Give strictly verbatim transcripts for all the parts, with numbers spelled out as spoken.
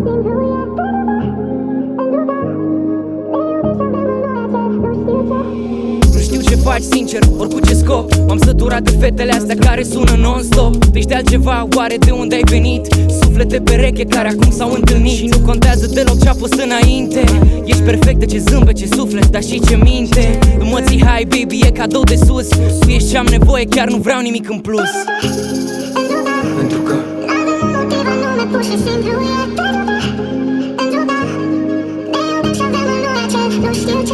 Nu știu ce faci, sincer, ori cu ce scop. M-am săturat de fetele astea care sună non-stop. Tu ești altceva, oare de unde ai venit? Suflete pereche care acum s-au întâlnit. Și nu contează deloc ce-a fost înainte. Ești perfectă, ce zâmbet, ce suflet, dar și ce minte. Nu mă ții hai, baby, e cadou de sus. Tu ești ce-am nevoie, chiar nu vreau nimic în plus. Pentru că avem un motiv anume, pur și simplu e pentru că ne iubim și avem în lume ce nu știu ce.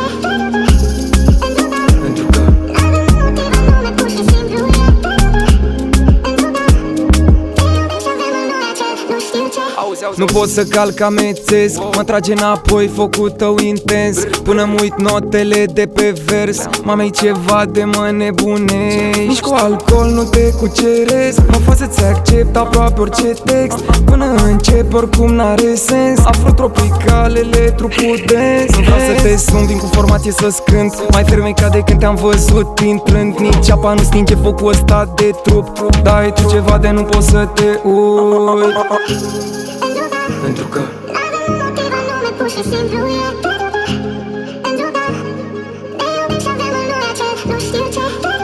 Pentru că avem un motiv anume, pur și simplu e pentru că ne iubim și avem în lume ce nu știu ce. Nu pot să calc, amețesc, mă trage înapoi focul tău intens. Până-mi uit notele de pe vers, mamei ceva de mă nebunești. Nici cu alcool nu te cuceresc, mă fac să-ți accept aproape orice text. Până încep oricum n-are sens, afro-tropicalele, trupul dens. Nu vreau să te sun, vin cu formație să-ți cânt, mai fermecat de când te-am văzut intrând. Nici apa nu stinge focul ăsta de trup, dai tu ceva de nu pot să te uit. Pentru că Avem un motiv anume, pur și simplu e pentru că ne iubim și avem în lume ce nu știu ce.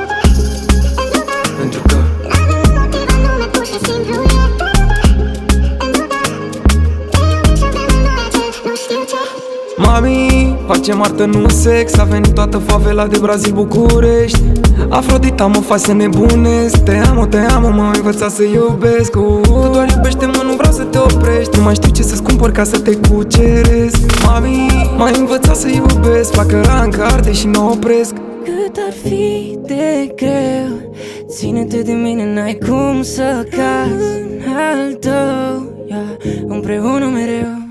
Pentru că Avem un motiv anume, pur și simplu e pentru că ne iubim și avem în lume ce nu știu ce. Mami, facem artă, nu sex. A venit toată favela de Brazil, București. Afrodita mă faci să nebunesc. Te amo, te amo, m-am învățat să iubesc. uh, Tu doar iubește-mă, nu vreau să te oprești. Nu mai știu ce să-ți cumpăr ca să te cuceresc. Mami, m-ai învățat să iubesc. Flacăra încă arde și nu opresc. Cât ar fi de greu, ține-te de mine, n-ai cum să cazi în al tău, yeah, împreună mereu.